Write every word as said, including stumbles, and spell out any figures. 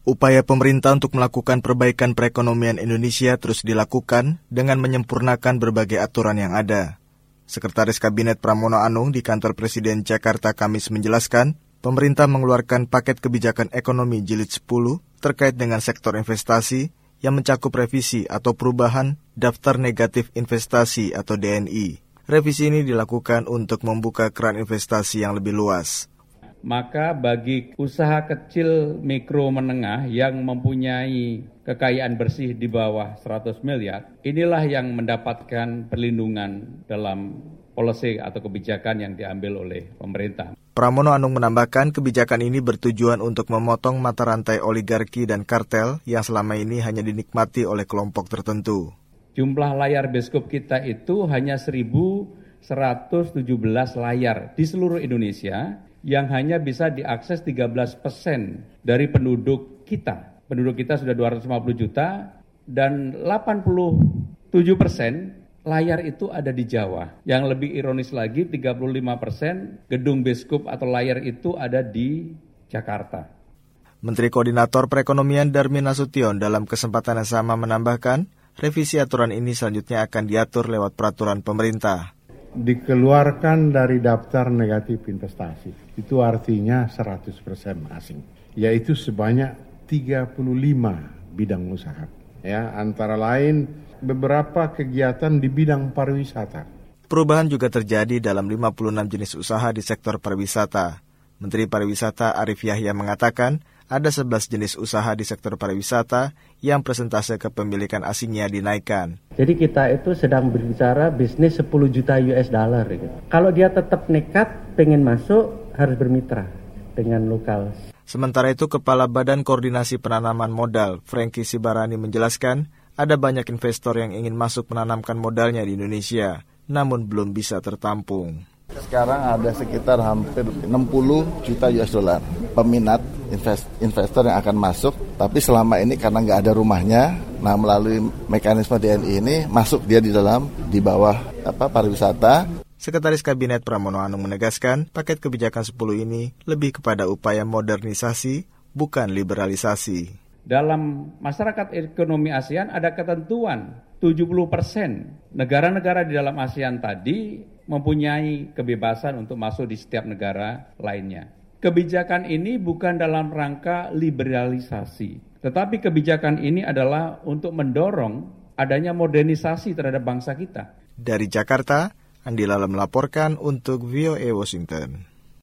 Upaya pemerintah untuk melakukan perbaikan perekonomian Indonesia terus dilakukan dengan menyempurnakan berbagai aturan yang ada. Sekretaris Kabinet Pramono Anung di Kantor Presiden Jakarta Kamis menjelaskan, pemerintah mengeluarkan paket kebijakan ekonomi jilid sepuluh terkait dengan sektor investasi yang mencakup revisi atau perubahan daftar negatif investasi atau D N I. Revisi ini dilakukan untuk membuka keran investasi yang lebih luas. Maka bagi usaha kecil mikro menengah yang mempunyai kekayaan bersih di bawah seratus miliar, inilah yang mendapatkan perlindungan dalam policy atau kebijakan yang diambil oleh pemerintah. Pramono Anung menambahkan kebijakan ini bertujuan untuk memotong mata rantai oligarki dan kartel yang selama ini hanya dinikmati oleh kelompok tertentu. Jumlah layar bioskop kita itu hanya seribu seratus tujuh belas layar di seluruh Indonesia, yang hanya bisa diakses tiga belas persen dari penduduk kita. Penduduk kita sudah dua ratus lima puluh juta dan delapan puluh tujuh persen layar itu ada di Jawa. Yang lebih ironis lagi, tiga puluh lima persen gedung bioskop atau layar itu ada di Jakarta. Menteri Koordinator Perekonomian Darmin Nasution dalam kesempatan yang sama menambahkan, revisi aturan ini selanjutnya akan diatur lewat peraturan pemerintah. Dikeluarkan dari daftar negatif investasi. Itu artinya seratus persen asing. Yaitu sebanyak tiga puluh lima bidang usaha. Ya, antara lain beberapa kegiatan di bidang pariwisata. Perubahan juga terjadi dalam lima puluh enam jenis usaha di sektor pariwisata. Menteri Pariwisata Arief Yahya mengatakan, ada sebelas jenis usaha di sektor pariwisata yang persentase kepemilikan asingnya dinaikkan. Jadi kita itu sedang berbicara bisnis sepuluh juta U S dollar. Gitu. Kalau dia tetap nekat pengen masuk, harus bermitra dengan lokal. Sementara itu, Kepala Badan Koordinasi Penanaman Modal, Franky Sibarani menjelaskan, ada banyak investor yang ingin masuk menanamkan modalnya di Indonesia, namun belum bisa tertampung. Sekarang ada sekitar hampir enam puluh juta U S dollar peminat invest, investor yang akan masuk, tapi selama ini karena nggak ada rumahnya, nah melalui mekanisme D N I ini masuk dia di dalam, di bawah apa pariwisata. Sekretaris Kabinet Pramono Anung menegaskan, paket kebijakan sepuluh ini lebih kepada upaya modernisasi, bukan liberalisasi. Dalam masyarakat ekonomi ASEAN ada ketentuan tujuh puluh persen negara-negara di dalam ASEAN tadi mempunyai kebebasan untuk masuk di setiap negara lainnya. Kebijakan ini bukan dalam rangka liberalisasi, tetapi kebijakan ini adalah untuk mendorong adanya modernisasi terhadap bangsa kita. Dari Jakarta, Andi Lala melaporkan untuk V O A Washington.